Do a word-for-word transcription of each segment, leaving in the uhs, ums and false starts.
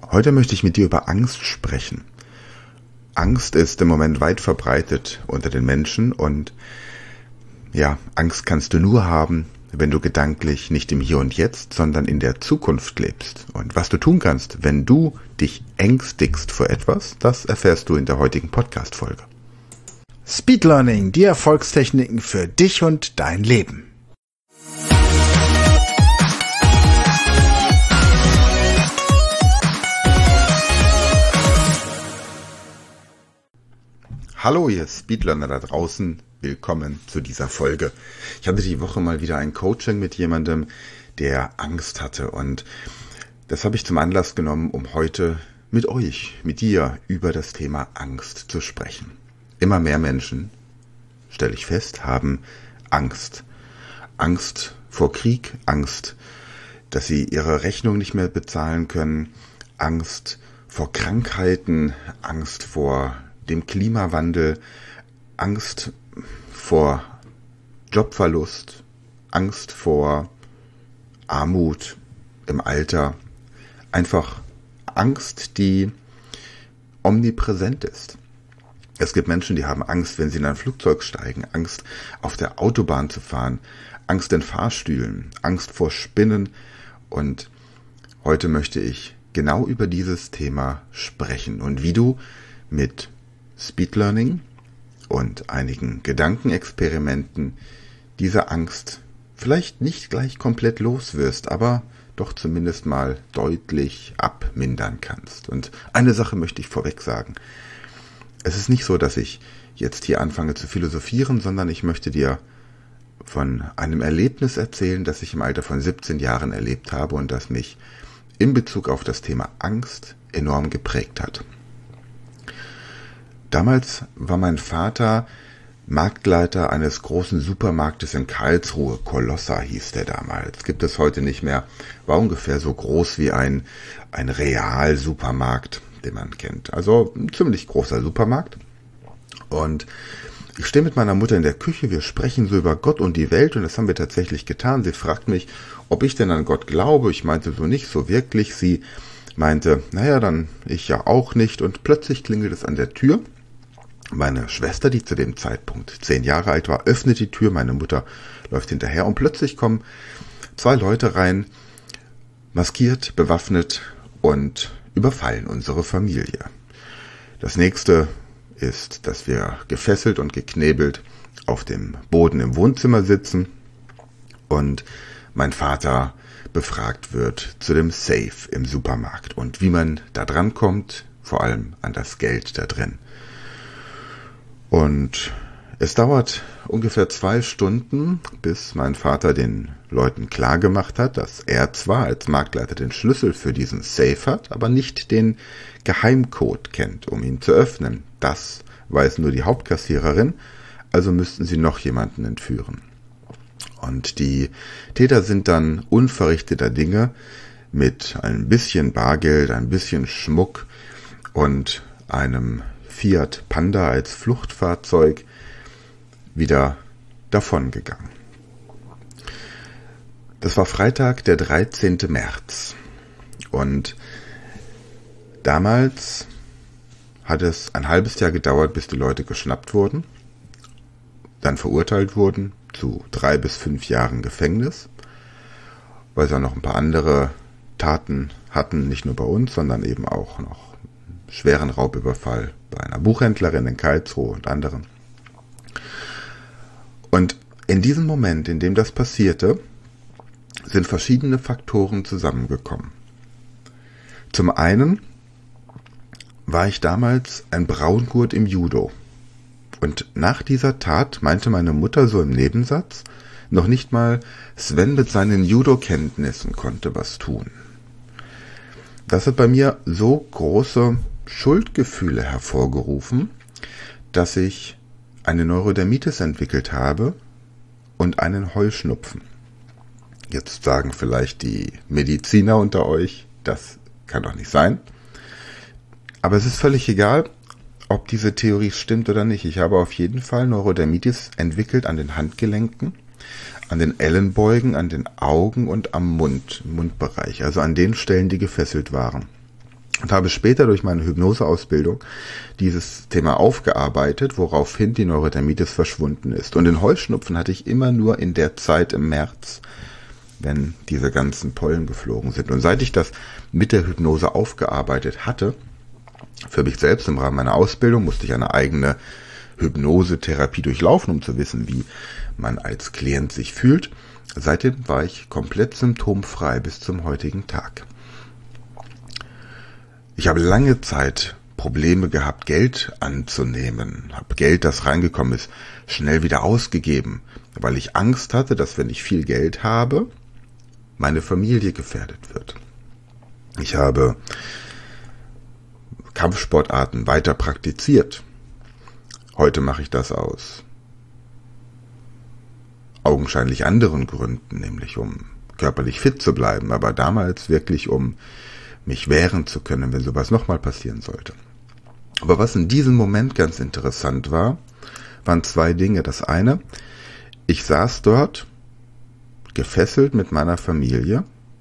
Heute möchte ich mit dir über Angst sprechen. Angst ist im Moment weit verbreitet unter den Menschen und ja, Angst kannst du nur haben, wenn du gedanklich nicht im Hier und Jetzt, sondern in der Zukunft lebst. Und was du tun kannst, wenn du dich ängstigst vor etwas, das erfährst du in der heutigen Podcast-Folge. Speed Learning, die Erfolgstechniken für dich und dein Leben. Hallo ihr Speedlearner da draußen, willkommen zu dieser Folge. Ich hatte die Woche mal wieder ein Coaching mit jemandem, der Angst hatte, und das habe ich zum Anlass genommen, um heute mit euch, mit dir über das Thema Angst zu sprechen. Immer mehr Menschen, stelle ich fest, haben Angst. Angst vor Krieg, Angst, dass sie ihre Rechnung nicht mehr bezahlen können, Angst vor Krankheiten, Angst vor dem Klimawandel, Angst vor Jobverlust, Angst vor Armut im Alter, einfach Angst, die omnipräsent ist. Es gibt Menschen, die haben Angst, wenn sie in ein Flugzeug steigen, Angst, auf der Autobahn zu fahren, Angst in Fahrstühlen, Angst vor Spinnen, und heute möchte ich genau über dieses Thema sprechen und wie du mit Speed Learning und einigen Gedankenexperimenten diese Angst vielleicht nicht gleich komplett los wirst, aber doch zumindest mal deutlich abmindern kannst. Und eine Sache möchte ich vorweg sagen. Es ist nicht so, dass ich jetzt hier anfange zu philosophieren, sondern ich möchte dir von einem Erlebnis erzählen, das ich im Alter von siebzehn Jahren erlebt habe und das mich in Bezug auf das Thema Angst enorm geprägt hat. Damals war mein Vater Marktleiter eines großen Supermarktes in Karlsruhe. Colossa hieß der damals. Gibt es heute nicht mehr. War ungefähr so groß wie ein, ein Real-Supermarkt, den man kennt. Also ein ziemlich großer Supermarkt. Und ich stehe mit meiner Mutter in der Küche. Wir sprechen so über Gott und die Welt, und das haben wir tatsächlich getan. Sie fragt mich, ob ich denn an Gott glaube. Ich meinte so nicht so wirklich. Sie meinte, naja, dann ich ja auch nicht. Und plötzlich klingelt es an der Tür. Meine Schwester, die zu dem Zeitpunkt zehn Jahre alt war, öffnet die Tür, meine Mutter läuft hinterher und plötzlich kommen zwei Leute rein, maskiert, bewaffnet, und überfallen unsere Familie. Das nächste ist, dass wir gefesselt und geknebelt auf dem Boden im Wohnzimmer sitzen und mein Vater befragt wird zu dem Safe im Supermarkt und wie man da dran kommt, vor allem an das Geld da drin. Und es dauert ungefähr zwei Stunden, bis mein Vater den Leuten klargemacht hat, dass er zwar als Marktleiter den Schlüssel für diesen Safe hat, aber nicht den Geheimcode kennt, um ihn zu öffnen. Das weiß nur die Hauptkassiererin, also müssten sie noch jemanden entführen. Und die Täter sind dann unverrichteter Dinge mit ein bisschen Bargeld, ein bisschen Schmuck und einem Fiat Panda als Fluchtfahrzeug wieder davongegangen. Das war Freitag, der dreizehnten März. Und damals hat es ein halbes Jahr gedauert, bis die Leute geschnappt wurden, dann verurteilt wurden zu drei bis fünf Jahren Gefängnis, weil sie auch noch ein paar andere Taten hatten, nicht nur bei uns, sondern eben auch noch schweren Raubüberfall bei einer Buchhändlerin in Karlsruhe und anderen. Und in diesem Moment, in dem das passierte, sind verschiedene Faktoren zusammengekommen. Zum einen war ich damals ein Braungurt im Judo. Und nach dieser Tat meinte meine Mutter so im Nebensatz, noch nicht mal Sven mit seinen Judo-Kenntnissen konnte was tun. Das hat bei mir so große Schuldgefühle hervorgerufen, dass ich eine Neurodermitis entwickelt habe und einen Heuschnupfen. Jetzt sagen vielleicht die Mediziner unter euch, das kann doch nicht sein. Aber es ist völlig egal, ob diese Theorie stimmt oder nicht. Ich habe auf jeden Fall Neurodermitis entwickelt an den Handgelenken, an den Ellenbeugen, an den Augen und am Mund, Mundbereich, also an den Stellen, die gefesselt waren. und habe später durch meine Hypnoseausbildung dieses Thema aufgearbeitet, woraufhin die Neurodermitis verschwunden ist. Und den Heuschnupfen hatte ich immer nur in der Zeit im März, wenn diese ganzen Pollen geflogen sind. Und seit ich das mit der Hypnose aufgearbeitet hatte, für mich selbst im Rahmen meiner Ausbildung musste ich eine eigene Hypnosetherapie durchlaufen, um zu wissen, wie man als Klient sich fühlt. Seitdem war ich komplett symptomfrei bis zum heutigen Tag. Ich habe lange Zeit Probleme gehabt, Geld anzunehmen, habe Geld, das reingekommen ist, schnell wieder ausgegeben, weil ich Angst hatte, dass wenn ich viel Geld habe, meine Familie gefährdet wird. Ich habe Kampfsportarten weiter praktiziert. Heute mache ich das aus augenscheinlich anderen Gründen, nämlich um körperlich fit zu bleiben, aber damals wirklich um mich wehren zu können, wenn sowas nochmal passieren sollte. Aber was in diesem Moment ganz interessant war, waren zwei Dinge. Das eine, ich saß dort, gefesselt mit meiner Familie,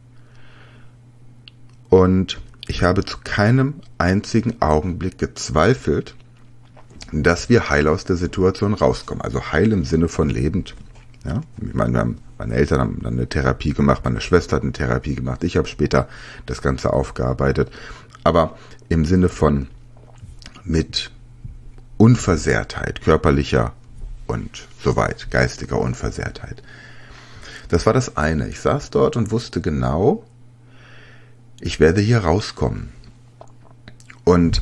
und ich habe zu keinem einzigen Augenblick gezweifelt, dass wir heil aus der Situation rauskommen. Also heil im Sinne von lebend. Ja? Ich meine, wir haben, meine Eltern haben dann eine Therapie gemacht, meine Schwester hat eine Therapie gemacht, ich habe später das Ganze aufgearbeitet. Aber im Sinne von mit Unversehrtheit, körperlicher und soweit, geistiger Unversehrtheit. Das war das eine. Ich saß dort und wusste genau, ich werde hier rauskommen. Und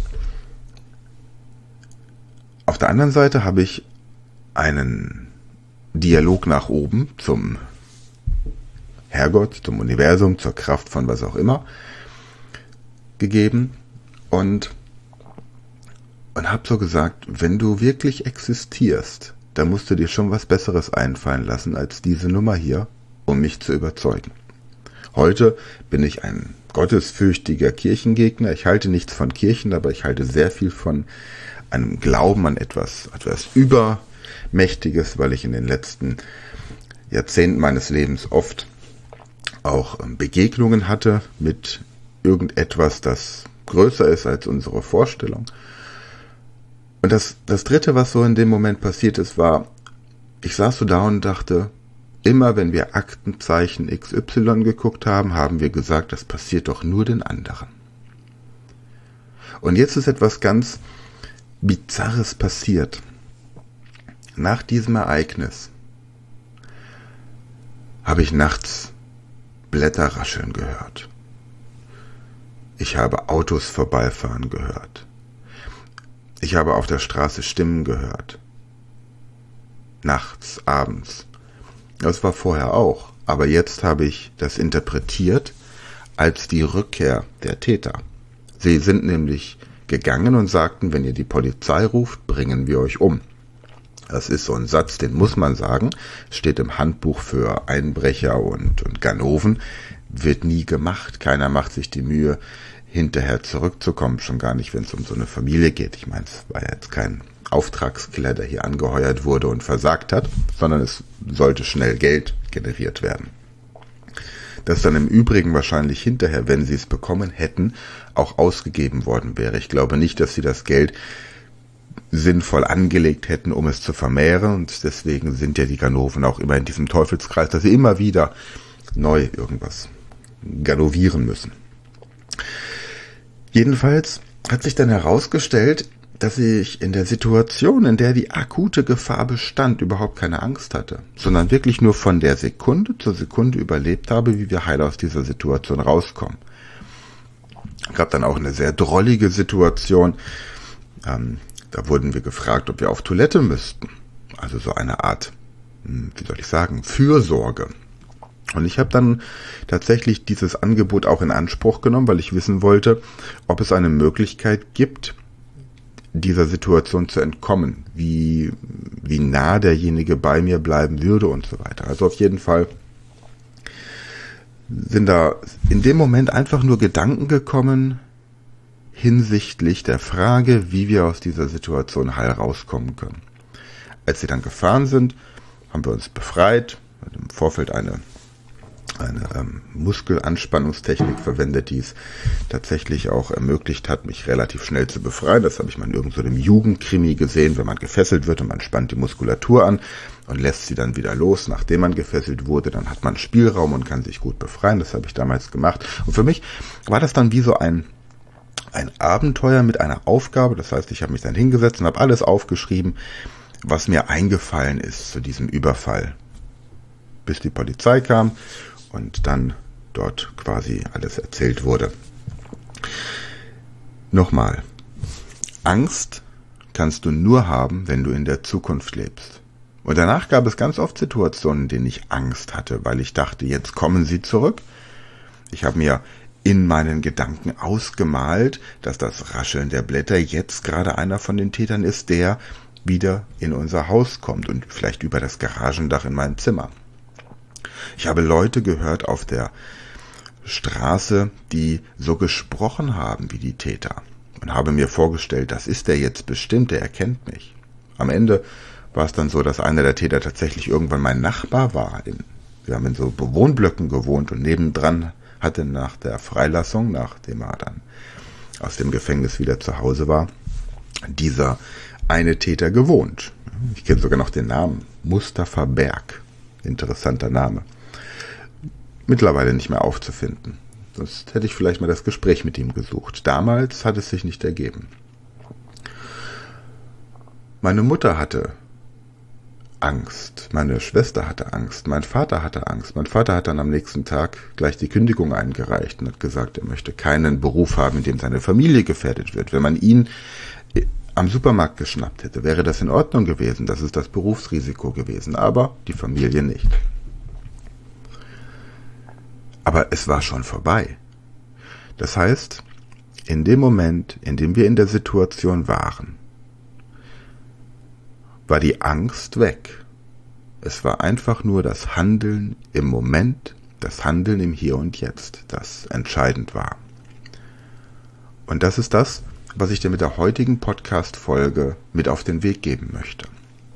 auf der anderen Seite habe ich einen Dialog nach oben zum Herrgott, zum Universum, zur Kraft von was auch immer gegeben und, und habe so gesagt, wenn du wirklich existierst, dann musst du dir schon was Besseres einfallen lassen als diese Nummer hier, um mich zu überzeugen. Heute bin ich ein gottesfürchtiger Kirchengegner. Ich halte nichts von Kirchen, aber ich halte sehr viel von einem Glauben an etwas, etwas Übermächtiges, weil ich in den letzten Jahrzehnten meines Lebens oft auch Begegnungen hatte mit irgendetwas, das größer ist als unsere Vorstellung. Und das, das Dritte, was so in dem Moment passiert ist, war, ich saß so da und dachte, immer wenn wir Aktenzeichen X Y geguckt haben, haben wir gesagt, das passiert doch nur den anderen. Und jetzt ist etwas ganz Bizarres passiert. Nach diesem Ereignis habe ich nachts Blätter rascheln gehört. Ich habe Autos vorbeifahren gehört. Ich habe auf der Straße Stimmen gehört. Nachts, abends. Das war vorher auch, aber jetzt habe ich das interpretiert als die Rückkehr der Täter. Sie sind nämlich gegangen und sagten, wenn ihr die Polizei ruft, bringen wir euch um. Das ist so ein Satz, den muss man sagen, steht im Handbuch für Einbrecher und, und Ganoven, wird nie gemacht. Keiner macht sich die Mühe, hinterher zurückzukommen, schon gar nicht, wenn es um so eine Familie geht. Ich meine, es war ja jetzt kein Auftragskiller, der hier angeheuert wurde und versagt hat, sondern es sollte schnell Geld generiert werden. Das dann im Übrigen wahrscheinlich hinterher, wenn sie es bekommen hätten, auch ausgegeben worden wäre. Ich glaube nicht, dass sie das Geld sinnvoll angelegt hätten, um es zu vermehren, und deswegen sind ja die Ganoven auch immer in diesem Teufelskreis, dass sie immer wieder neu irgendwas ganovieren müssen. Jedenfalls hat sich dann herausgestellt, dass ich in der Situation, in der die akute Gefahr bestand, überhaupt keine Angst hatte, sondern wirklich nur von der Sekunde zur Sekunde überlebt habe, wie wir heil aus dieser Situation rauskommen. Es gab dann auch eine sehr drollige Situation. Ähm, da wurden wir gefragt, ob wir auf Toilette müssten. Also so eine Art, wie soll ich sagen, Fürsorge. Und ich habe dann tatsächlich dieses Angebot auch in Anspruch genommen, weil ich wissen wollte, ob es eine Möglichkeit gibt, dieser Situation zu entkommen, wie, wie nah derjenige bei mir bleiben würde und so weiter. Also auf jeden Fall sind da in dem Moment einfach nur Gedanken gekommen hinsichtlich der Frage, wie wir aus dieser Situation heil rauskommen können. Als sie dann gefahren sind, haben wir uns befreit, im Vorfeld eine eine ähm, Muskelanspannungstechnik verwendet, die es tatsächlich auch ermöglicht hat, mich relativ schnell zu befreien. Das habe ich mal in irgendeinem Jugendkrimi gesehen, wenn man gefesselt wird und man spannt die Muskulatur an und lässt sie dann wieder los, nachdem man gefesselt wurde. Dann hat man Spielraum und kann sich gut befreien. Das habe ich damals gemacht. Und für mich war das dann wie so ein ein Abenteuer mit einer Aufgabe. Das heißt, ich habe mich dann hingesetzt und habe alles aufgeschrieben, was mir eingefallen ist zu diesem Überfall, bis die Polizei kam und dann dort quasi alles erzählt wurde. Nochmal, Angst kannst du nur haben, wenn du in der Zukunft lebst. Und danach gab es ganz oft Situationen, in denen ich Angst hatte, weil ich dachte, jetzt kommen sie zurück. Ich habe mir in meinen Gedanken ausgemalt, dass das Rascheln der Blätter jetzt gerade einer von den Tätern ist, der wieder in unser Haus kommt und vielleicht über das Garagendach in mein Zimmer. Ich habe Leute gehört auf der Straße, die so gesprochen haben wie die Täter und habe mir vorgestellt, das ist der jetzt bestimmt, der erkennt mich. Am Ende war es dann so, dass einer der Täter tatsächlich irgendwann mein Nachbar war. Wir haben in so Wohnblöcken gewohnt und nebendran hatte nach der Freilassung, nachdem er dann aus dem Gefängnis wieder zu Hause war, dieser eine Täter gewohnt. Ich kenne sogar noch den Namen. Mustafa Berg. Interessanter Name. Mittlerweile nicht mehr aufzufinden. Sonst hätte ich vielleicht mal das Gespräch mit ihm gesucht. Damals hat es sich nicht ergeben. Meine Mutter hatte Angst. Meine Schwester hatte Angst. Mein Vater hatte Angst. Mein Vater hat dann am nächsten Tag gleich die Kündigung eingereicht und hat gesagt, er möchte keinen Beruf haben, in dem seine Familie gefährdet wird. Wenn man ihn am Supermarkt geschnappt hätte, wäre das in Ordnung gewesen. Das ist das Berufsrisiko gewesen, aber die Familie nicht. Aber es war schon vorbei. Das heißt, in dem Moment, in dem wir in der Situation waren, war die Angst weg. Es war einfach nur das Handeln im Moment, das Handeln im Hier und Jetzt, das entscheidend war. Und das ist das, was ich dir mit der heutigen Podcast-Folge mit auf den Weg geben möchte.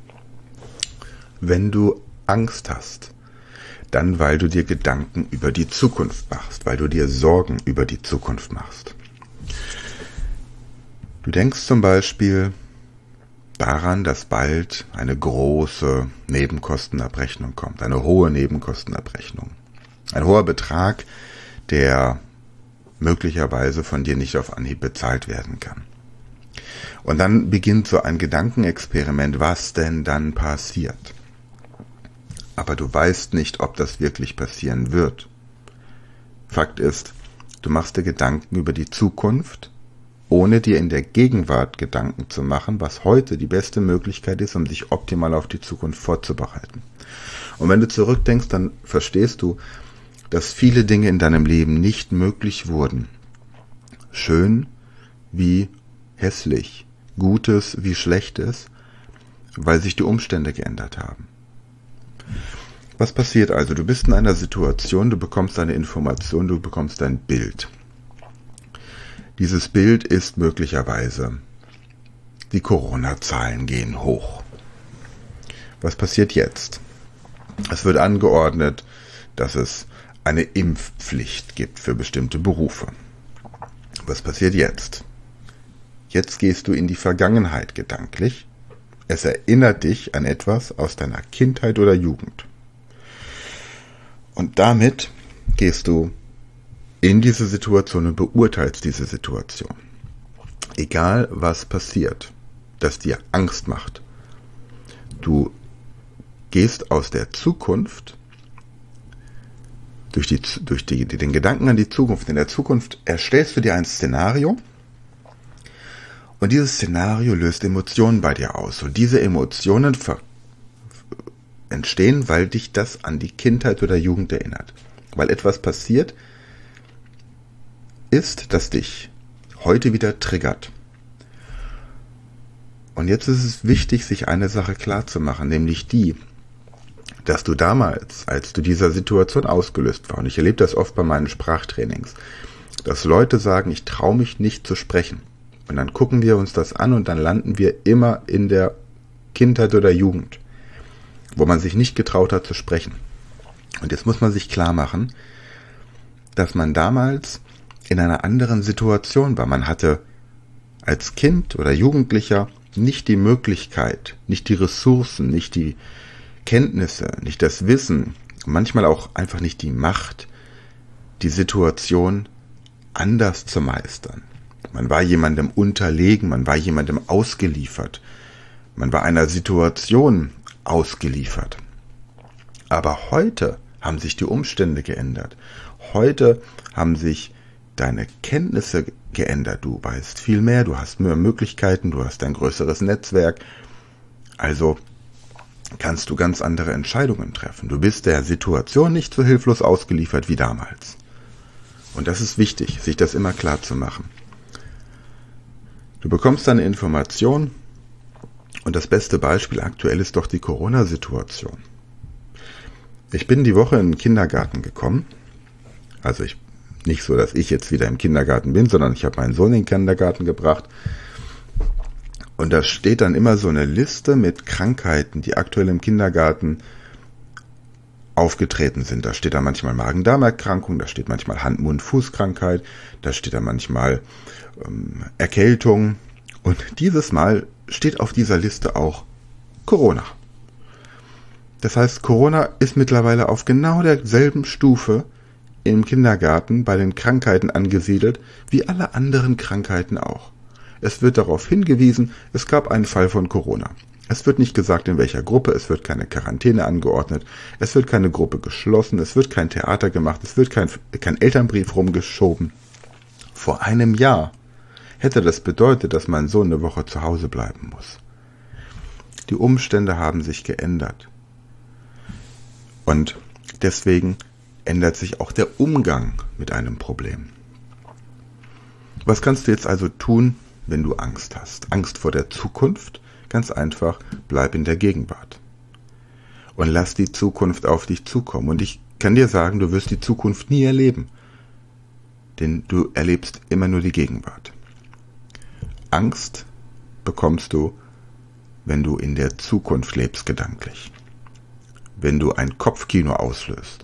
Wenn du Angst hast, dann weil du dir Gedanken über die Zukunft machst, weil du dir Sorgen über die Zukunft machst. Du denkst zum Beispiel daran, dass bald eine große Nebenkostenabrechnung kommt, eine hohe Nebenkostenabrechnung. Ein hoher Betrag, der möglicherweise von dir nicht auf Anhieb bezahlt werden kann. Und dann beginnt so ein Gedankenexperiment, was denn dann passiert. Aber du weißt nicht, ob das wirklich passieren wird. Fakt ist, du machst dir Gedanken über die Zukunft, ohne dir in der Gegenwart Gedanken zu machen, was heute die beste Möglichkeit ist, um dich optimal auf die Zukunft vorzubereiten. Und wenn du zurückdenkst, dann verstehst du, dass viele Dinge in deinem Leben nicht möglich wurden. Schön wie hässlich, Gutes wie Schlechtes, weil sich die Umstände geändert haben. Was passiert also? Du bist in einer Situation, du bekommst eine Information, du bekommst ein Bild. Dieses Bild ist möglicherweise, die Corona-Zahlen gehen hoch. Was passiert jetzt? Es wird angeordnet, dass es eine Impfpflicht gibt für bestimmte Berufe. Was passiert jetzt? Jetzt gehst du in die Vergangenheit gedanklich. Es erinnert dich an etwas aus deiner Kindheit oder Jugend. Und damit gehst du in diese Situation und beurteilst diese Situation. Egal was passiert, das dir Angst macht. Du gehst aus der Zukunft durch, die, durch die, den Gedanken an die Zukunft. In der Zukunft erstellst du dir ein Szenario und dieses Szenario löst Emotionen bei dir aus. Und diese Emotionen ver- entstehen, weil dich das an die Kindheit oder Jugend erinnert. Weil etwas passiert ist, das dich heute wieder triggert. Und jetzt ist es wichtig, sich eine Sache klar zu machen, nämlich die, dass du damals, als du dieser Situation ausgelöst war, und ich erlebe das oft bei meinen Sprachtrainings, dass Leute sagen, ich traue mich nicht zu sprechen. Und dann gucken wir uns das an und dann landen wir immer in der Kindheit oder Jugend, wo man sich nicht getraut hat zu sprechen. Und jetzt muss man sich klar machen, dass man damals in einer anderen Situation war. Man hatte als Kind oder Jugendlicher nicht die Möglichkeit, nicht die Ressourcen, nicht die Kenntnisse, nicht das Wissen, manchmal auch einfach nicht die Macht, die Situation anders zu meistern. Man war jemandem unterlegen, man war jemandem ausgeliefert, man war einer Situation ausgeliefert. Aber heute haben sich die Umstände geändert. Heute haben sich deine Kenntnisse geändert. Du weißt viel mehr, du hast mehr Möglichkeiten, du hast ein größeres Netzwerk. Also kannst du ganz andere Entscheidungen treffen. Du bist der Situation nicht so hilflos ausgeliefert wie damals. Und das ist wichtig, sich das immer klar zu machen. Du bekommst eine Information und das beste Beispiel aktuell ist doch die Corona-Situation. Ich bin die Woche in den Kindergarten gekommen. Also ich, nicht so, dass ich jetzt wieder im Kindergarten bin, sondern ich habe meinen Sohn in den Kindergarten gebracht. Und da steht dann immer so eine Liste mit Krankheiten, die aktuell im Kindergarten aufgetreten sind. Da steht dann manchmal Magen-Darm-Erkrankung, da steht manchmal Hand-Mund-Fuß-Krankheit, da steht dann manchmal ähm, Erkältung. Und dieses Mal steht auf dieser Liste auch Corona. Das heißt, Corona ist mittlerweile auf genau derselben Stufe im Kindergarten bei den Krankheiten angesiedelt, wie alle anderen Krankheiten auch. Es wird darauf hingewiesen, es gab einen Fall von Corona. Es wird nicht gesagt, in welcher Gruppe, es wird keine Quarantäne angeordnet, es wird keine Gruppe geschlossen, es wird kein Theater gemacht, es wird kein, kein Elternbrief rumgeschoben. Vor einem Jahr hätte das bedeutet, dass mein Sohn eine Woche zu Hause bleiben muss. Die Umstände haben sich geändert. Und deswegen ändert sich auch der Umgang mit einem Problem. Was kannst du jetzt also tun, wenn du Angst hast? Angst vor der Zukunft? Ganz einfach, bleib in der Gegenwart. Und lass die Zukunft auf dich zukommen. Und ich kann dir sagen, du wirst die Zukunft nie erleben. Denn du erlebst immer nur die Gegenwart. Angst bekommst du, wenn du in der Zukunft lebst gedanklich. Wenn du ein Kopfkino auslöst.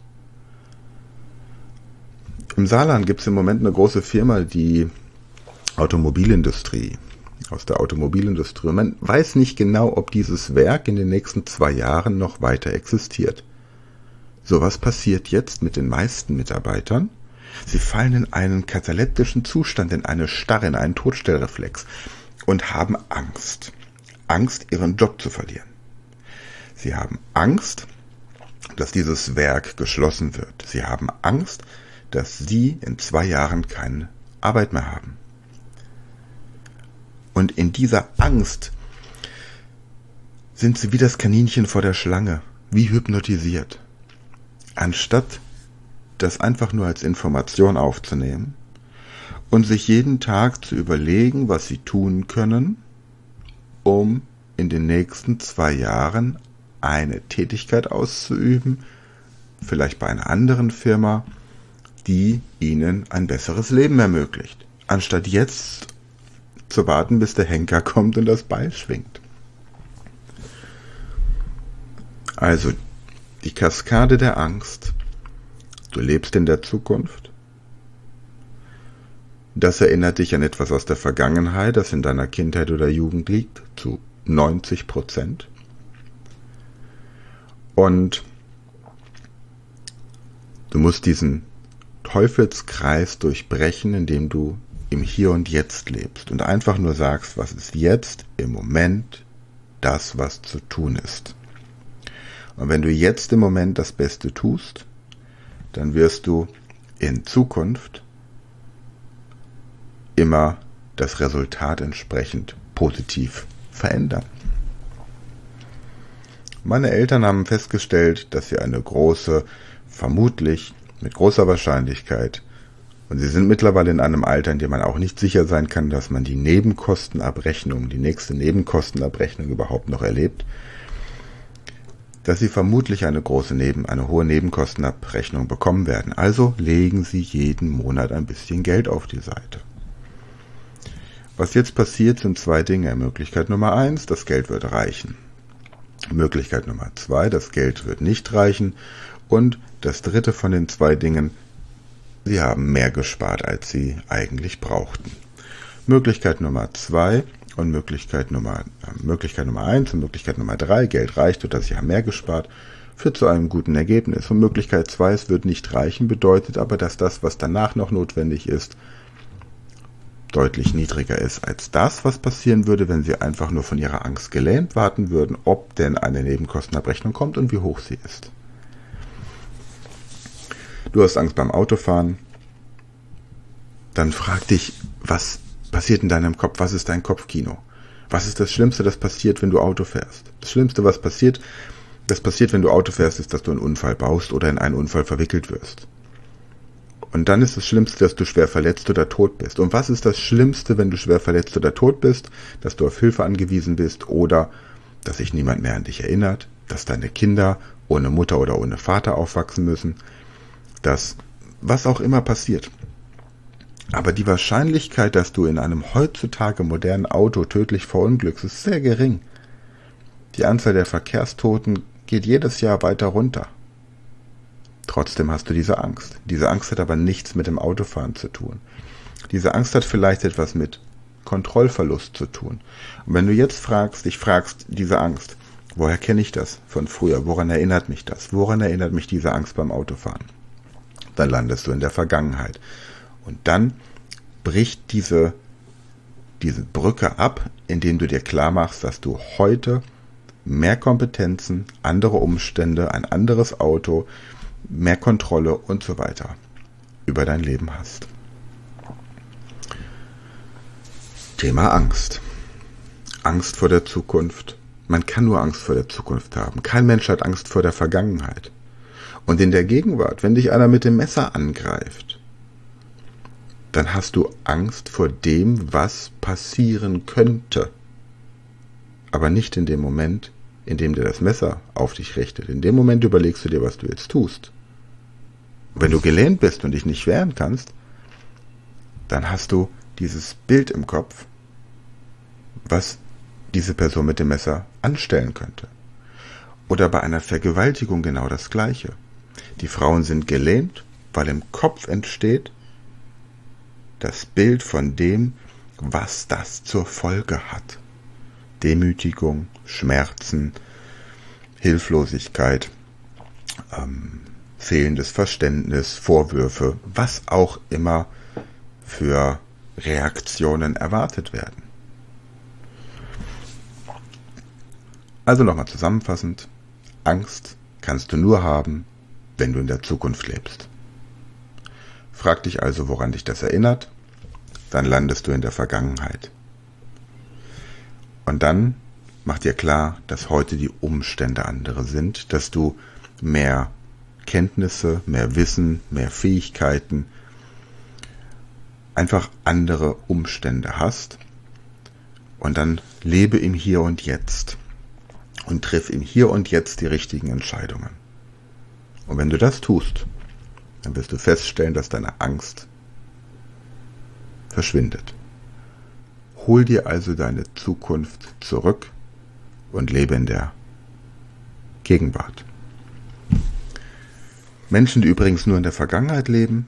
Im Saarland gibt es im Moment eine große Firma, die Automobilindustrie, aus der Automobilindustrie. Und man weiß nicht genau, ob dieses Werk in den nächsten zwei Jahren noch weiter existiert. So was passiert jetzt mit den meisten Mitarbeitern. Sie fallen in einen kataleptischen Zustand, in eine Starre, in einen Todstellreflex und haben Angst. Angst, ihren Job zu verlieren. Sie haben Angst, dass dieses Werk geschlossen wird. Sie haben Angst, dass sie in zwei Jahren keine Arbeit mehr haben. Und in dieser Angst sind sie wie das Kaninchen vor der Schlange, wie hypnotisiert. Anstatt das einfach nur als Information aufzunehmen und sich jeden Tag zu überlegen, was sie tun können, um in den nächsten zwei Jahren eine Tätigkeit auszuüben, vielleicht bei einer anderen Firma, die ihnen ein besseres Leben ermöglicht, anstatt jetzt zu warten, bis der Henker kommt und das Beil schwingt. Also die Kaskade der Angst. Du lebst in der Zukunft. Das erinnert dich an etwas aus der Vergangenheit, das in deiner Kindheit oder Jugend liegt, zu neunzig Prozent. Und du musst diesen Teufelskreis durchbrechen, indem du im Hier und Jetzt lebst und einfach nur sagst, was ist jetzt im Moment das, was zu tun ist. Und wenn du jetzt im Moment das Beste tust, dann wirst du in Zukunft immer das Resultat entsprechend positiv verändern. Meine Eltern haben festgestellt, dass sie eine große, vermutlich mit großer Wahrscheinlichkeit, und sie sind mittlerweile in einem Alter, in dem man auch nicht sicher sein kann, dass man die Nebenkostenabrechnung, die nächste Nebenkostenabrechnung überhaupt noch erlebt, dass sie vermutlich eine große Neben, eine hohe Nebenkostenabrechnung bekommen werden. Also legen sie jeden Monat ein bisschen Geld auf die Seite. Was jetzt passiert, sind zwei Dinge. Möglichkeit Nummer eins, das Geld wird reichen. Möglichkeit Nummer zwei, das Geld wird nicht reichen und das dritte von den zwei Dingen, sie haben mehr gespart, als sie eigentlich brauchten. Möglichkeit Nummer zwei und Möglichkeit Nummer, äh, Möglichkeit Nummer eins und Möglichkeit Nummer drei, Geld reicht oder sie haben mehr gespart, führt zu einem guten Ergebnis. Und Möglichkeit zwei, es wird nicht reichen, bedeutet aber, dass das, was danach noch notwendig ist, deutlich niedriger ist als das, was passieren würde, wenn sie einfach nur von ihrer Angst gelähmt warten würden, ob denn eine Nebenkostenabrechnung kommt und wie hoch sie ist. Du hast Angst beim Autofahren, dann frag dich, was passiert in deinem Kopf? Was ist dein Kopfkino? Was ist das Schlimmste, das passiert, wenn du Auto fährst? Das Schlimmste, was passiert, das passiert, wenn du Auto fährst, ist, dass du einen Unfall baust oder in einen Unfall verwickelt wirst. Und dann ist das Schlimmste, dass du schwer verletzt oder tot bist. Und was ist das Schlimmste, wenn du schwer verletzt oder tot bist? Dass du auf Hilfe angewiesen bist oder dass sich niemand mehr an dich erinnert, dass deine Kinder ohne Mutter oder ohne Vater aufwachsen müssen, dass was auch immer passiert. Aber die Wahrscheinlichkeit, dass du in einem heutzutage modernen Auto tödlich verunglückst, ist sehr gering. Die Anzahl der Verkehrstoten geht jedes Jahr weiter runter. Trotzdem hast du diese Angst. Diese Angst hat aber nichts mit dem Autofahren zu tun. Diese Angst hat vielleicht etwas mit Kontrollverlust zu tun. Und wenn du jetzt fragst, dich fragst, diese Angst, woher kenne ich das von früher? Woran erinnert mich das? Woran erinnert mich diese Angst beim Autofahren? Dann landest du in der Vergangenheit. Und dann bricht diese, diese Brücke ab, indem du dir klar machst, dass du heute mehr Kompetenzen, andere Umstände, ein anderes Auto, mehr Kontrolle und so weiter über dein Leben hast. Thema Angst. Angst vor der Zukunft. Man kann nur Angst vor der Zukunft haben. Kein Mensch hat Angst vor der Vergangenheit. Und in der Gegenwart, wenn dich einer mit dem Messer angreift, dann hast du Angst vor dem, was passieren könnte. Aber nicht in dem Moment, in dem dir das Messer auf dich richtet. In dem Moment überlegst du dir, was du jetzt tust. Und wenn du gelähmt bist und dich nicht wehren kannst, dann hast du dieses Bild im Kopf, was diese Person mit dem Messer anstellen könnte. Oder bei einer Vergewaltigung genau das Gleiche. Die Frauen sind gelähmt, weil im Kopf entsteht das Bild von dem, was das zur Folge hat. Demütigung, Schmerzen, Hilflosigkeit, ähm, fehlendes Verständnis, Vorwürfe, was auch immer für Reaktionen erwartet werden. Also nochmal zusammenfassend, Angst kannst du nur haben, wenn du in der Zukunft lebst. Frag dich also, woran dich das erinnert, dann landest du in der Vergangenheit. Und dann mach dir klar, dass heute die Umstände andere sind, dass du mehr Kenntnisse, mehr Wissen, mehr Fähigkeiten, einfach andere Umstände hast. Und dann lebe im Hier und Jetzt und triff im Hier und Jetzt die richtigen Entscheidungen. Und wenn du das tust, dann wirst du feststellen, dass deine Angst verschwindet. Hol dir also deine Zukunft zurück und lebe in der Gegenwart. Menschen, die übrigens nur in der Vergangenheit leben,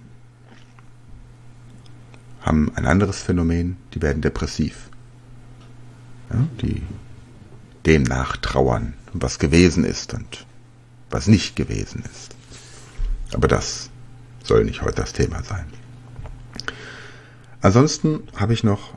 haben ein anderes Phänomen, die werden depressiv. Ja, die dem nachtrauern, was gewesen ist und was nicht gewesen ist. Aber das soll nicht heute das Thema sein. Ansonsten habe ich noch,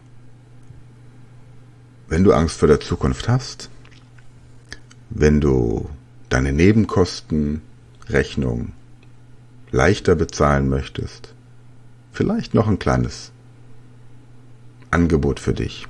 wenn du Angst vor der Zukunft hast, wenn du deine Nebenkostenrechnung leichter bezahlen möchtest, vielleicht noch ein kleines Angebot für dich.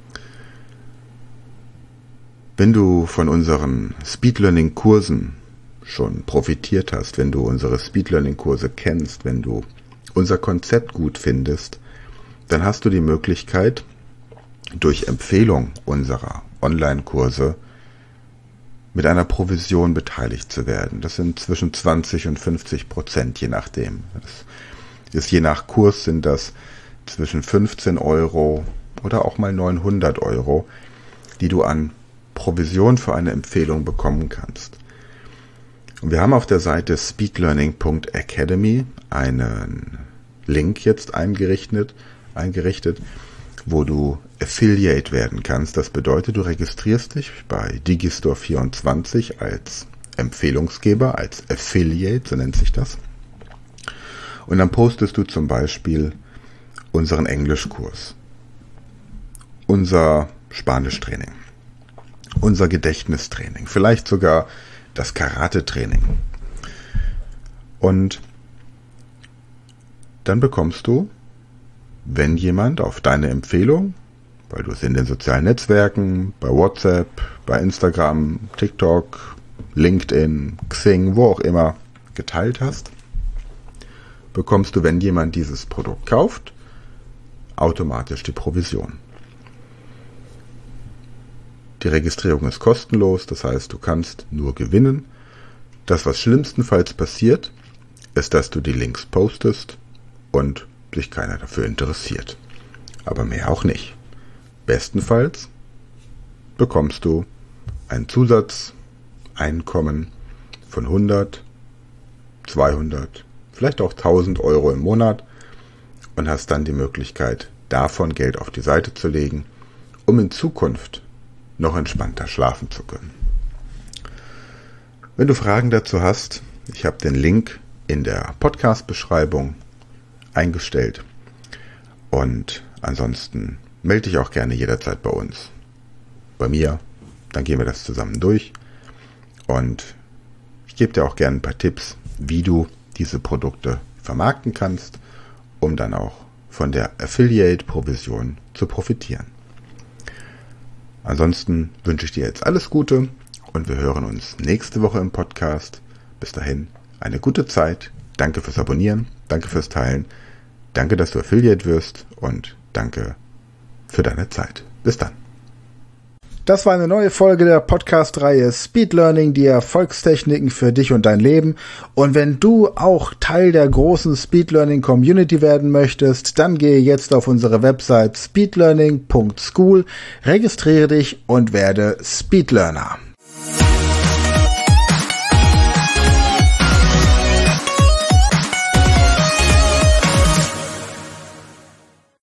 Wenn du von unseren Speed Learning Kursen schon profitiert hast, wenn du unsere Speed Learning Kurse kennst, wenn du unser Konzept gut findest, dann hast du die Möglichkeit, durch Empfehlung unserer Online-Kurse mit einer Provision beteiligt zu werden. Das sind zwischen zwanzig und fünfzig Prozent, je nachdem. Das ist je nach Kurs sind das zwischen fünfzehn Euro oder auch mal neunhundert Euro, die du an Provision für eine Empfehlung bekommen kannst. Und wir haben auf der Seite speedlearning punkt academy einen Link jetzt eingerichtet, eingerichtet, wo du Affiliate werden kannst. Das bedeutet, du registrierst dich bei Digistore vierundzwanzig als Empfehlungsgeber, als Affiliate, so nennt sich das. Und dann postest du zum Beispiel unseren Englischkurs, unser Spanischtraining, unser Gedächtnistraining, vielleicht sogar das Karate-Training. Und dann bekommst du, wenn jemand auf deine Empfehlung, weil du es in den sozialen Netzwerken, bei WhatsApp, bei Instagram, TikTok, LinkedIn, Xing, wo auch immer geteilt hast, bekommst du, wenn jemand dieses Produkt kauft, automatisch die Provision. Die Registrierung ist kostenlos, das heißt, du kannst nur gewinnen. Das, was schlimmstenfalls passiert, ist, dass du die Links postest und sich keiner dafür interessiert. Aber mehr auch nicht. Bestenfalls bekommst du ein Zusatzeinkommen von hundert, zweihundert, vielleicht auch tausend Euro im Monat und hast dann die Möglichkeit, davon Geld auf die Seite zu legen, um in Zukunft noch entspannter schlafen zu können. Wenn du Fragen dazu hast, ich habe den Link in der Podcast-Beschreibung eingestellt und ansonsten melde dich auch gerne jederzeit bei uns. Bei mir, dann gehen wir das zusammen durch und ich gebe dir auch gerne ein paar Tipps, wie du diese Produkte vermarkten kannst, um dann auch von der Affiliate-Provision zu profitieren. Ansonsten wünsche ich dir jetzt alles Gute und wir hören uns nächste Woche im Podcast. Bis dahin eine gute Zeit. Danke fürs Abonnieren, danke fürs Teilen, danke, dass du Affiliate wirst und danke für deine Zeit. Bis dann. Das war eine neue Folge der Podcast-Reihe Speed Learning, die Erfolgstechniken für dich und dein Leben. Und wenn du auch Teil der großen Speed Learning Community werden möchtest, dann gehe jetzt auf unsere Website speedlearning punkt school, registriere dich und werde Speedlearner.